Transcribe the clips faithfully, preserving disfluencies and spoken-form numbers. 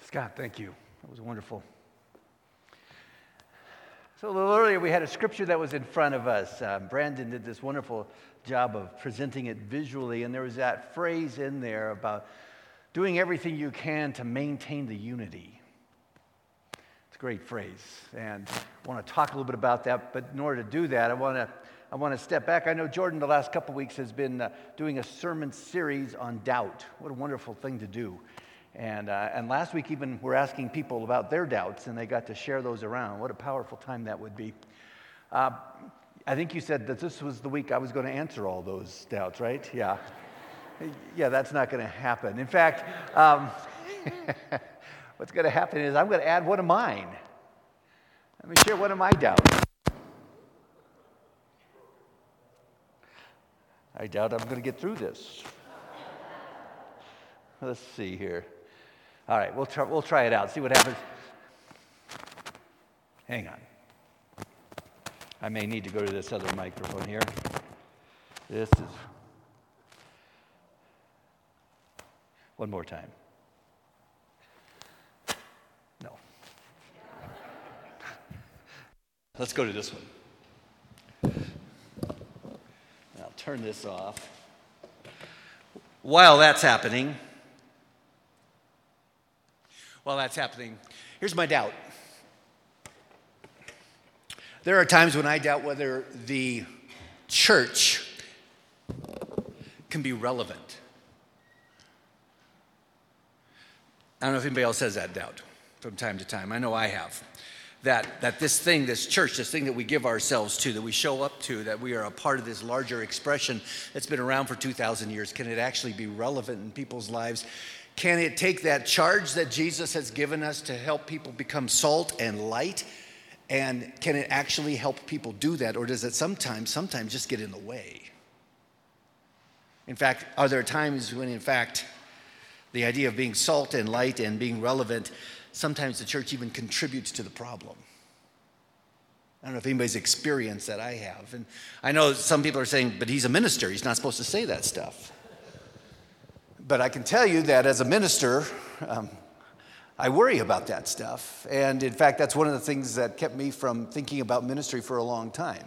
Scott, thank you. That was wonderful. So a little earlier, we had a scripture that was in front of us. Uh, Brandon did this wonderful job of presenting it visually, and there was that phrase in there about doing everything you can to maintain the unity. It's a great phrase, and I want to talk a little bit about that, but in order to do that, I want to I want to step back. I know Jordan the last couple weeks has been uh, doing a sermon series on doubt. What a wonderful thing to do. And uh, and last week even we're asking people about their doubts, and they got to share those around. What a powerful time that would be. Uh, I think you said that this was the week I was going to answer all those doubts, right? Yeah. Yeah, that's not going to happen. In fact, um, what's going to happen is I'm going to add one of mine. Let me share one of my doubts. I doubt I'm going to get through this. Let's see here. All right, we'll try, we'll try it out, see what happens. Hang on. I may need to go to this other microphone here. This is... One more time. No. Let's go to this one. I'll turn this off. While that's happening, while that's happening, here's my doubt. There are times when I doubt whether the church can be relevant. I don't know if anybody else has that doubt from time to time. I know I have. That, that this thing, this church, this thing that we give ourselves to, that we show up to, that we are a part of this larger expression that's been around for two thousand years, can it actually be relevant in people's lives? Can it take that charge that Jesus has given us to help people become salt and light? And can it actually help people do that? Or does it sometimes, sometimes just get in the way? In fact, are there times when, in fact, the idea of being salt and light and being relevant, sometimes the church even contributes to the problem? I don't know if anybody's experienced that. I have. And I know some people are saying, but he's a minister. He's not supposed to say that stuff. But I can tell you that as a minister, um, I worry about that stuff. And in fact, that's one of the things that kept me from thinking about ministry for a long time.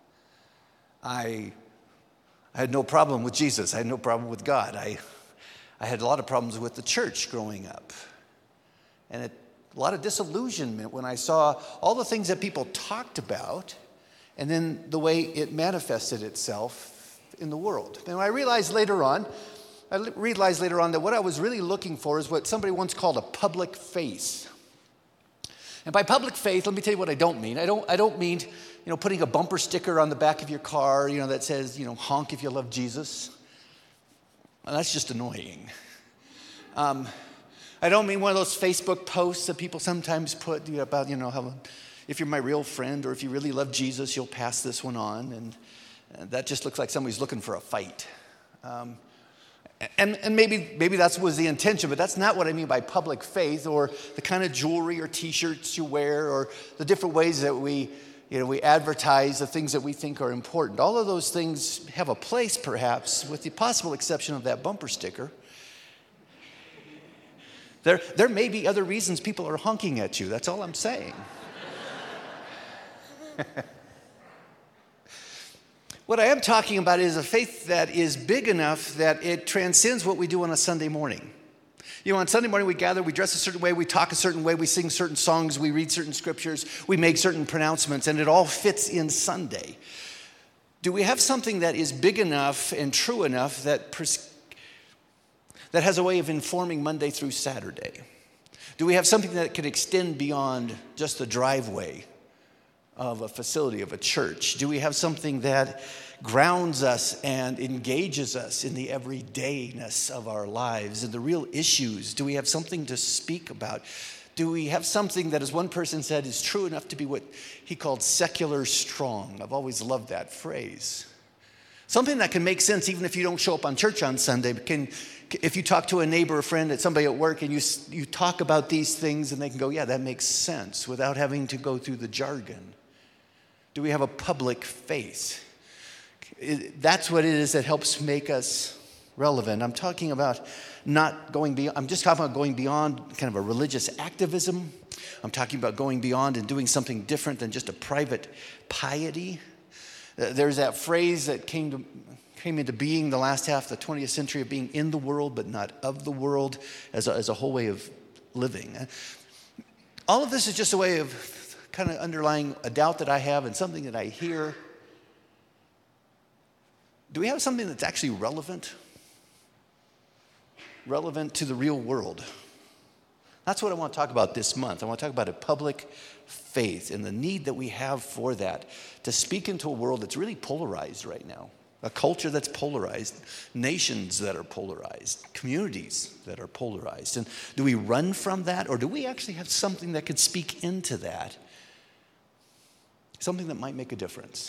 I, I had no problem with Jesus. I had no problem with God. I, I had a lot of problems with the church growing up. And it, a lot of disillusionment when I saw all the things that people talked about and then the way it manifested itself in the world. And I realized later on, I realized later on that what I was really looking for is what somebody once called a public face. And by public faith, let me tell you what I don't mean. I don't I don't mean, you know, putting a bumper sticker on the back of your car, you know, that says, you know, honk if you love Jesus. Well, that's just annoying. Um, I don't mean one of those Facebook posts that people sometimes put, you know, about, you know, how if you're my real friend or if you really love Jesus, you'll pass this one on. And, and that just looks like somebody's looking for a fight. Um, And, and maybe maybe that was the intention, but that's not what I mean by public faith or the kind of jewelry or T-shirts you wear or the different ways that we, you know, we advertise the things that we think are important. All of those things have a place, perhaps, with the possible exception of that bumper sticker. There, there may be other reasons people are honking at you. That's all I'm saying. What I am talking about is a faith that is big enough that it transcends what we do on a Sunday morning. You know, on Sunday morning we gather, we dress a certain way, we talk a certain way, we sing certain songs, we read certain scriptures, we make certain pronouncements, and it all fits in Sunday. Do we have something that is big enough and true enough that, pres- that has a way of informing Monday through Saturday? Do we have something that can extend beyond just the driveway of a facility, of a church? Do we have something that grounds us and engages us in the everydayness of our lives and the real issues? Do we have something to speak about? Do we have something that, as one person said, is true enough to be what he called secular strong? I've always loved that phrase. Something that can make sense even if you don't show up on church on Sunday. Can, if you talk to a neighbor, a friend, at somebody at work, and you you talk about these things, and they can go, yeah, that makes sense, without having to go through the jargon. Do we have a public faith? That's what it is that helps make us relevant. I'm talking about not going beyond, I'm just talking about going beyond kind of a religious activism. I'm talking about going beyond and doing something different than just a private piety. There's that phrase that came to came into being the last half of the twentieth century of being in the world but not of the world as a, as a whole way of living. All of this is just a way of kind of underlying a doubt that I have and something that I hear. Do we have something that's actually relevant? Relevant to the real world? That's what I want to talk about this month. I want to talk about a public faith and the need that we have for that to speak into a world that's really polarized right now. A culture that's polarized, nations that are polarized, communities that are polarized. And do we run from that, or do we actually have something that could speak into that? Something that might make a difference.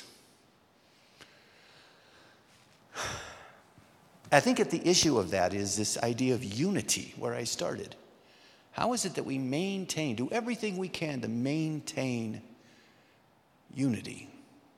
I think at the issue of that is this idea of unity, where I started. How is it that we maintain, do everything we can to maintain unity?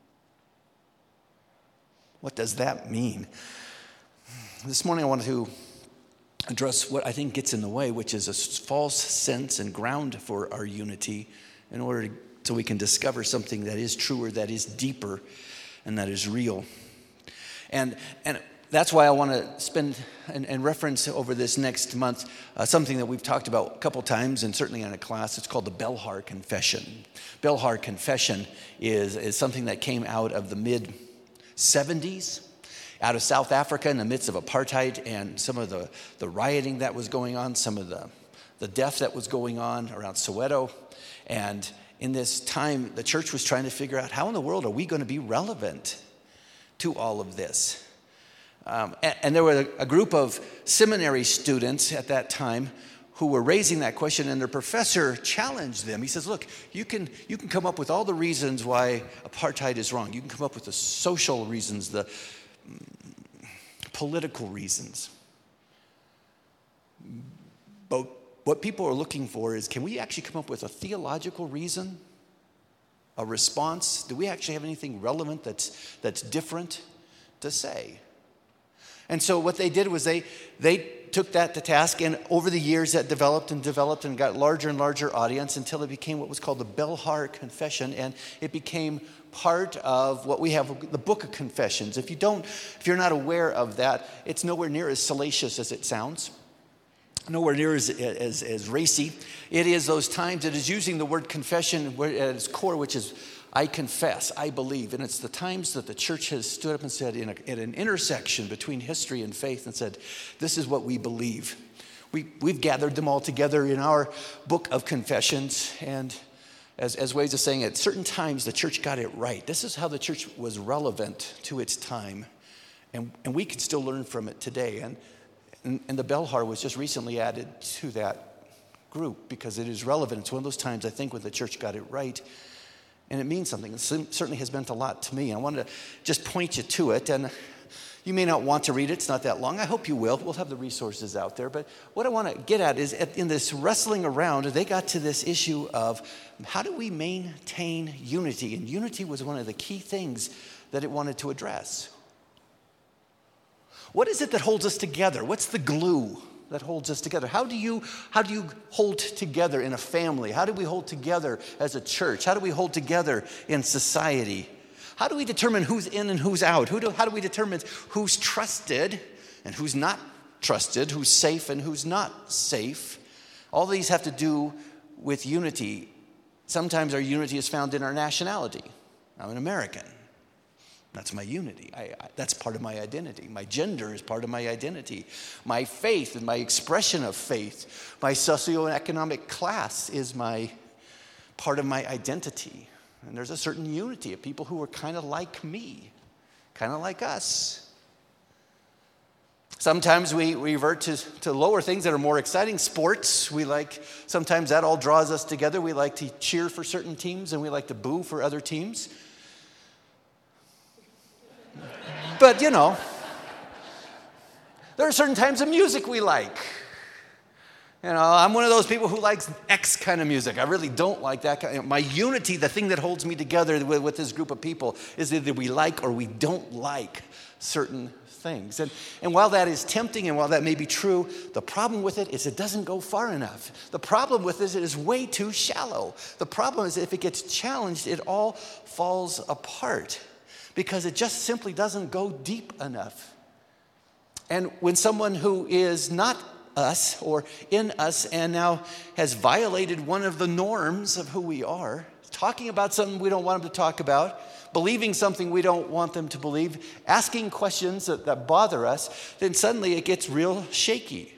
What does that mean? This morning I wanted to address what I think gets in the way, which is a false sense and ground for our unity in order to, so we can discover something that is truer, that is deeper, and that is real. And and that's why I want to spend and, and reference over this next month uh, something that we've talked about a couple times, and certainly in a class. It's called the Belhar Confession. Belhar Confession is, is something that came out of the mid seventies, out of South Africa in the midst of apartheid and some of the, the rioting that was going on, some of the, the death that was going on around Soweto. And in this time, the church was trying to figure out, how in the world are we going to be relevant to all of this? Um, and, and there were a, a group of seminary students at that time who were raising that question, and their professor challenged them. He says, look, you can you can come up with all the reasons why apartheid is wrong. You can come up with the social reasons, the political reasons. But what people are looking for is, can we actually come up with a theological reason, a response? Do we actually have anything relevant that's that's different to say? And so what they did was they they took that to task, and over the years that developed and developed and got larger and larger audience until it became what was called the Belhar Confession, and it became part of what we have, the Book of Confessions. If you don't, if you're not aware of that, it's nowhere near as salacious as it sounds, nowhere near as, as, as racy. It is those times it is using the word confession at its core, which is I confess, I believe. And it's the times that the church has stood up and said in a, at an intersection between history and faith and said, this is what we believe. We, we've gathered them all together in our book of confessions. And as, as ways of saying, at certain times the church got it right. This is how the church was relevant to its time. And, and we can still learn from it today. And, and, and the Belhar was just recently added to that group because it is relevant. It's one of those times, I think, when the church got it right. And it means something. It certainly has meant a lot to me. I wanted to just point you to it. And you may not want to read it. It's not that long. I hope you will. We'll have the resources out there. But what I want to get at is at, in this wrestling around, they got to this issue of how do we maintain unity? And unity was one of the key things that it wanted to address. What is it that holds us together? What's the glue that holds us together? How do you how do you hold together in a family? How do we hold together as a church? How do we hold together in society? How do we determine who's in and who's out? Who do, how do we determine who's trusted and who's not trusted, who's safe and who's not safe? All these have to do with unity. Sometimes our unity is found in our nationality. I'm an American. That's my unity. I, I, that's part of my identity. My gender is part of my identity. My faith and my expression of faith. My socioeconomic class is my part of my identity. And there's a certain unity of people who are kind of like me, kind of like us. Sometimes we revert to, to lower things that are more exciting. Sports, we like, sometimes that all draws us together. We like to cheer for certain teams and we like to boo for other teams. But, you know, there are certain times of music we like. You know, I'm one of those people who likes X kind of music. I really don't like that kind of, my unity, the thing that holds me together with, with this group of people is either we like or we don't like certain things. And, and while that is tempting and while that may be true, the problem with it is it doesn't go far enough. The problem with it is it is way too shallow. The problem is if it gets challenged, it all falls apart because it just simply doesn't go deep enough. And when someone who is not us or in us and now has violated one of the norms of who we are, talking about something we don't want them to talk about, believing something we don't want them to believe, asking questions that, that bother us, then suddenly it gets real shaky.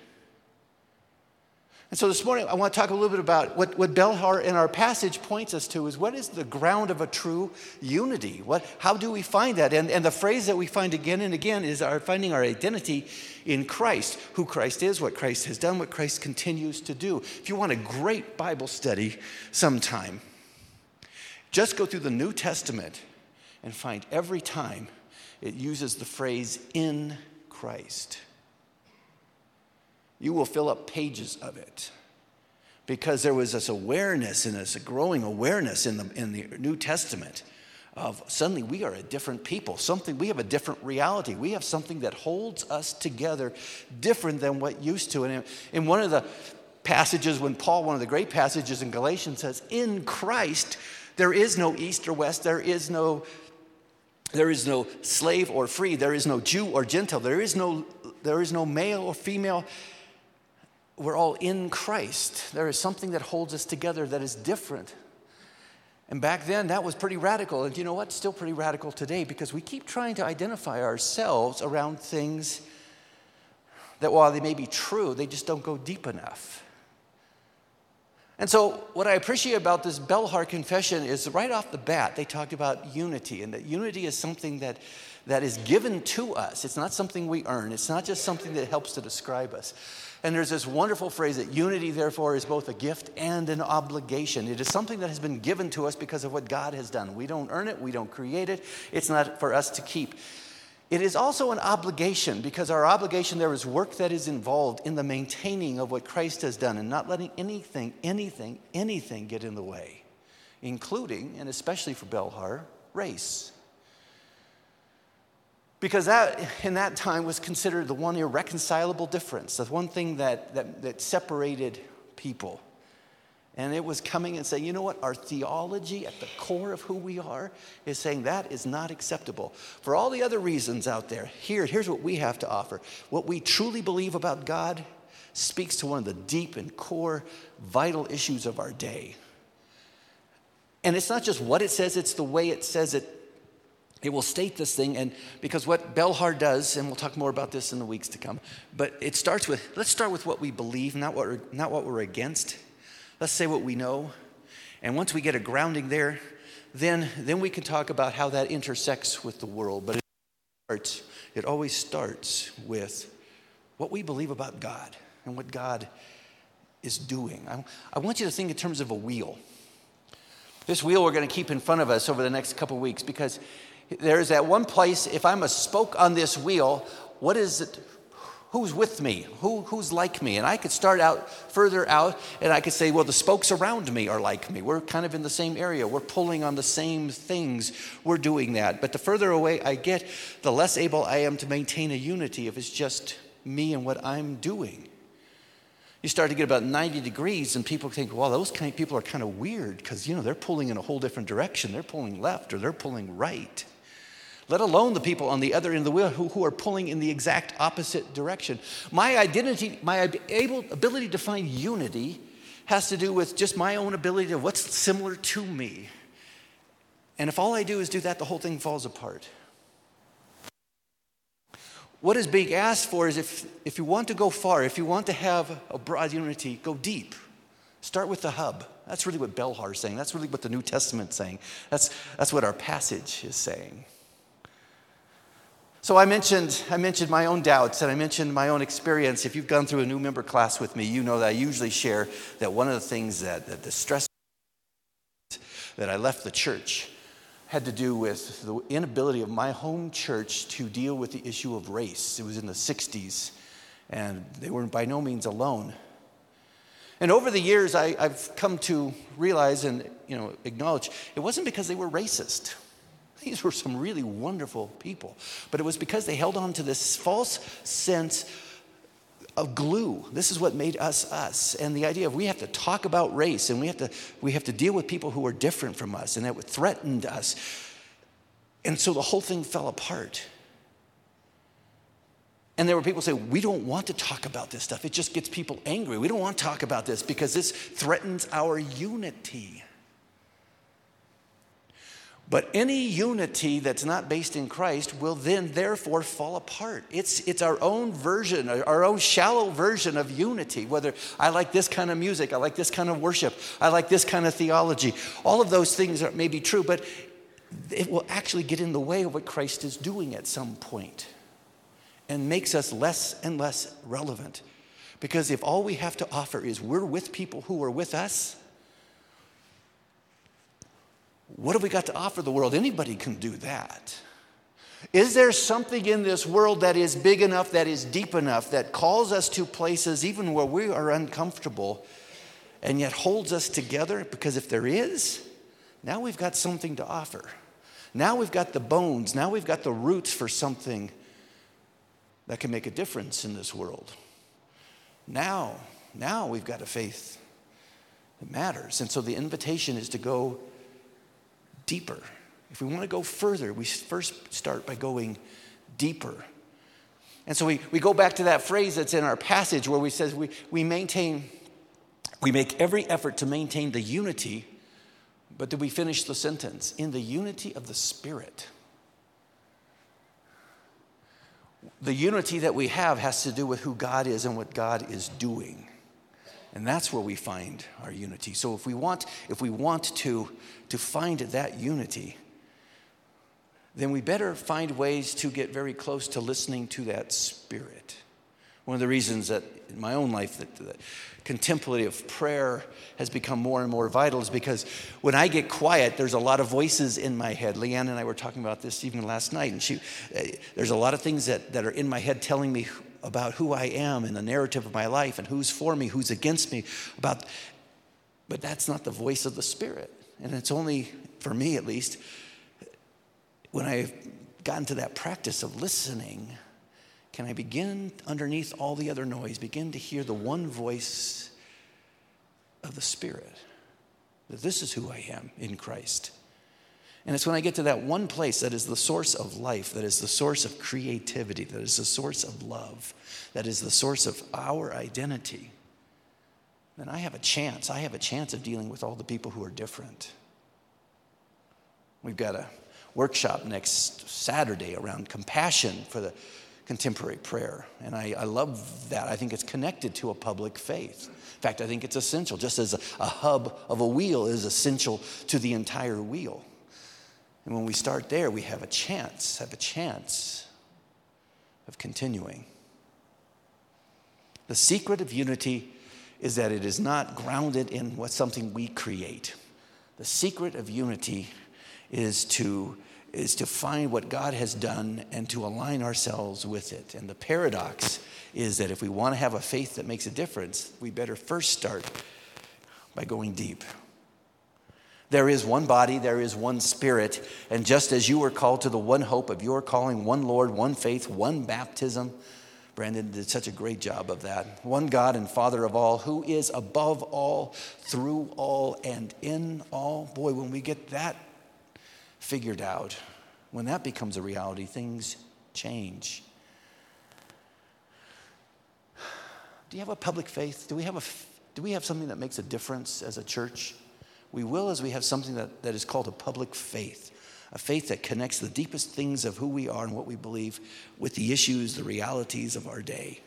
And so this morning I want to talk a little bit about what, what Belhar in our passage points us to is what is the ground of a true unity? What, how do we find that? And, and the phrase that we find again and again is our finding our identity in Christ, who Christ is, what Christ has done, what Christ continues to do. If you want a great Bible study sometime, just go through the New Testament and find every time it uses the phrase in Christ. You will fill up pages of it because there was this awareness and this growing awareness in the, in the New Testament of suddenly we are a different people. Something, we have a different reality. We have something that holds us together different than what used to. And in, in one of the passages when Paul, one of the great passages in Galatians says, in Christ, there is no east or west. There is no, there is no slave or free. There is no Jew or Gentile. There is no, there is no male or female. We're all in Christ. There is something that holds us together that is different. And back then, that was pretty radical. And you know what? Still pretty radical today because we keep trying to identify ourselves around things that while they may be true, they just don't go deep enough. And so what I appreciate about this Belhar confession is right off the bat, they talked about unity, and that unity is something that, that is given to us. It's not something we earn. It's not just something that helps to describe us. And there's this wonderful phrase that unity, therefore, is both a gift and an obligation. It is something that has been given to us because of what God has done. We don't earn it. We don't create it. It's not for us to keep. It is also an obligation because our obligation there is work that is involved in the maintaining of what Christ has done and not letting anything, anything, anything get in the way, including, and especially for Belhar, race. Because that, in that time, was considered the one irreconcilable difference, the one thing that, that, that separated people. And it was coming and saying, you know what, our theology at the core of who we are is saying that is not acceptable. For all the other reasons out there, here, here's what we have to offer. What we truly believe about God speaks to one of the deep and core vital issues of our day. And it's not just what it says, it's the way it says it. It will state this thing, and because what Belhar does, and we'll talk more about this in the weeks to come, but it starts with, let's start with what we believe, not what we're, not what we're against. Let's say what we know, and once we get a grounding there, then, then we can talk about how that intersects with the world. But it starts, it always starts with what we believe about God and what God is doing. I, I want you to think in terms of a wheel. This wheel we're going to keep in front of us over the next couple of weeks because there's that one place, if I'm a spoke on this wheel, what is it? Who's with me? Who, who's like me? And I could start out further out and I could say, well, the spokes around me are like me. We're kind of in the same area. We're pulling on the same things. We're doing that. But the further away I get, the less able I am to maintain a unity if it's just me and what I'm doing. You start to get about ninety degrees and people think, well, those kind of people are kind of weird because, you know, they're pulling in a whole different direction. They're pulling left or they're pulling right. Let alone the people on the other end of the wheel who, who are pulling in the exact opposite direction. My identity, my able, ability to find unity has to do with just my own ability to what's similar to me. And if all I do is do that, the whole thing falls apart. What is being asked for is if, if you want to go far, if you want to have a broad unity, go deep. Start with the hub. That's really what Belhar is saying. That's really what the New Testament is saying. That's, that's what our passage is saying. So I mentioned, I mentioned my own doubts and I mentioned my own experience. If you've gone through a new member class with me, you know that I usually share that one of the things that, that distressed me that I left the church had to do with the inability of my home church to deal with the issue of race. It was in the sixties, and they were by no means alone. And over the years, I, I've come to realize and you know acknowledge it wasn't because they were racist. These were some really wonderful people. But it was because they held on to this false sense of glue. This is what made us us. And the idea of we have to talk about race and we have to we have to deal with people who are different from us, and that threatened us. And so the whole thing fell apart. And there were people who say, we don't want to talk about this stuff. It just gets people angry. We don't want to talk about this because this threatens our unity. But any unity that's not based in Christ will then therefore fall apart. It's, it's our own version, our own shallow version of unity. Whether I like this kind of music, I like this kind of worship, I like this kind of theology. All of those things are, may be true, but it will actually get in the way of what Christ is doing at some point, and makes us less and less relevant. Because if all we have to offer is we're with people who are with us, what have we got to offer the world? Anybody can do that. Is there something in this world that is big enough, that is deep enough, that calls us to places even where we are uncomfortable and yet holds us together? Because if there is, now we've got something to offer. Now we've got the bones. Now we've got the roots for something that can make a difference in this world. Now, now we've got a faith that matters. And so the invitation is to go deeper. If we want to go further, we first start by going deeper. And so we, we go back to that phrase that's in our passage where we says we, we maintain, we make every effort to maintain the unity, but do we finish the sentence? In the unity of the Spirit. The unity that we have has to do with who God is and what God is doing. And that's where we find our unity. So if we want, if we want to, to find that unity, then we better find ways to get very close to listening to that Spirit. One of the reasons that in my own life that, that contemplative prayer has become more and more vital is because when I get quiet, there's a lot of voices in my head. Leanne and I were talking about this even last night, and she, uh, there's a lot of things that, that are in my head telling me about who I am and the narrative of my life and who's for me, who's against me. About, but that's not the voice of the Spirit. And it's only, for me at least, when I've gotten to that practice of listening, can I begin underneath all the other noise, begin to hear the one voice of the Spirit, that this is who I am in Christ. And it's when I get to that one place that is the source of life, that is the source of creativity, that is the source of love, that is the source of our identity, then I have a chance. I have a chance of dealing with all the people who are different. We've got a workshop next Saturday around compassion for the contemporary prayer. And I, I love that. I think it's connected to a public faith. In fact, I think it's essential, just as a, a hub of a wheel is essential to the entire wheel. And when we start there, we have a chance, have a chance of continuing. The secret of unity is that it is not grounded in what something we create. The secret of unity is to is to find what God has done and to align ourselves with it. And the paradox is that if we want to have a faith that makes a difference, we better first start by going deep. There is one body, there is one Spirit, and just as you were called to the one hope of your calling, one Lord, one faith, one baptism. Brandon did such a great job of that. One God and Father of all, who is above all, through all, and in all. Boy, when we get that figured out, when that becomes a reality, things change. Do you have a public faith? Do we have a do we have something that makes a difference as a church? We will as we have something that, that is called a public faith, a faith that connects the deepest things of who we are and what we believe with the issues, the realities of our day.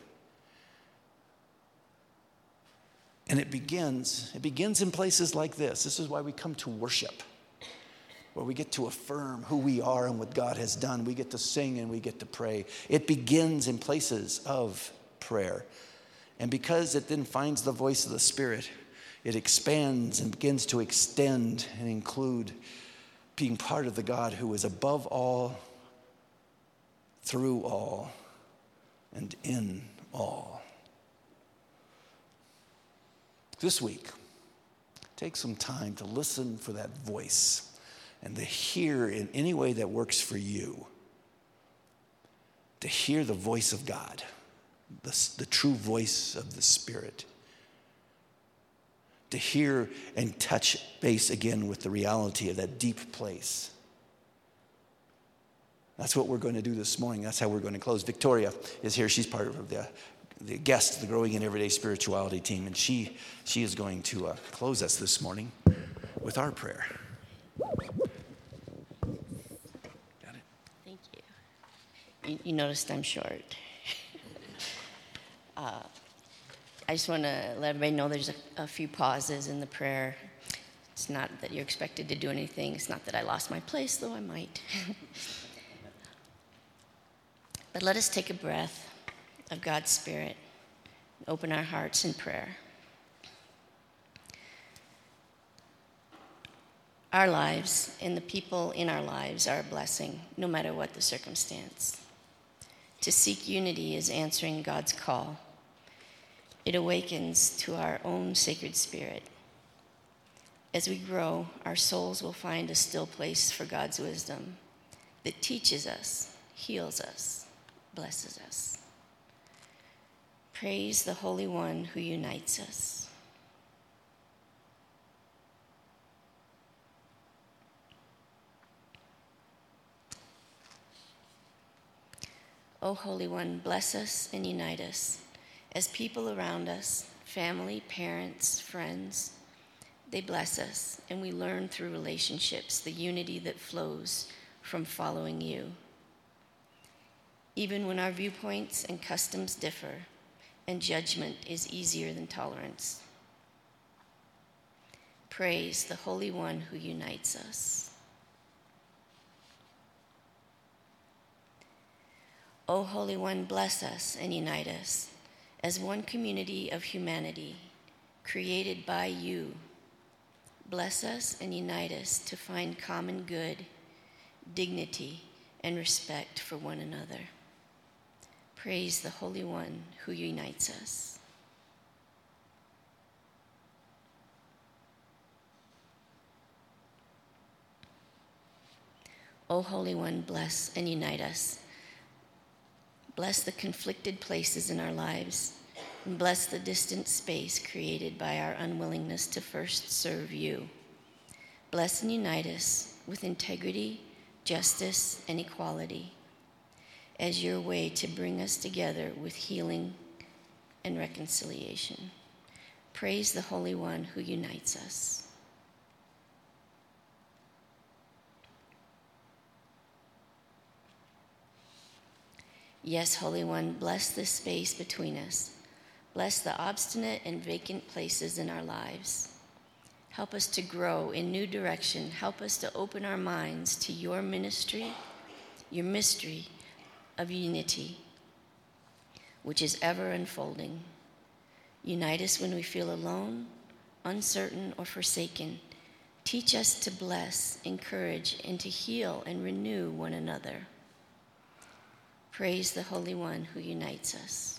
And it begins, it begins in places like this. This is why we come to worship, where we get to affirm who we are and what God has done. We get to sing and we get to pray. It begins in places of prayer. And because it then finds the voice of the Spirit, it expands and begins to extend and include being part of the God who is above all, through all, and in all. this week, take some time to listen for that voice and to hear in any way that works for you, to hear the voice of God, the, the true voice of the Spirit, to hear and touch base again with the reality of that deep place. That's what we're going to do this morning. That's how we're going to close. Victoria is here. She's part of the, the guest, the Growing in Everyday Spirituality team, and she, she is going to uh, close us this morning with our prayer. Got it? Thank you. You, you noticed I'm short. uh, I just want to let everybody know there's a, a few pauses in the prayer. It's not that you're expected to do anything. It's not that I lost my place, though I might. But let us take a breath of God's Spirit, open our hearts in prayer. Our lives and the people in our lives are a blessing, no matter what the circumstance. To seek unity is answering God's call. It awakens to our own sacred spirit. As we grow, our souls will find a still place for God's wisdom that teaches us, heals us, blesses us. Praise the Holy One who unites us. O Holy One, bless us and unite us as people around us, family, parents, friends. They bless us, and we learn through relationships the unity that flows from following you. Even when our viewpoints and customs differ, and judgment is easier than tolerance. Praise the Holy One who unites us. O Holy One, bless us and unite us as one community of humanity created by you. Bless us and unite us to find common good, dignity, and respect for one another. Praise the Holy One who unites us. O Holy One, bless and unite us. Bless the conflicted places in our lives, and bless the distant space created by our unwillingness to first serve you. Bless and unite us with integrity, justice, and equality as your way to bring us together with healing and reconciliation. Praise the Holy One who unites us. Yes, Holy One, bless this space between us. Bless the obstinate and vacant places in our lives. Help us to grow in new direction. Help us to open our minds to your ministry, your mystery of unity, which is ever unfolding. Unite us when we feel alone, uncertain, or forsaken. Teach us to bless, encourage, and to heal and renew one another. Praise the Holy One who unites us.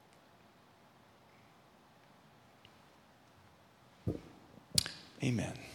Amen.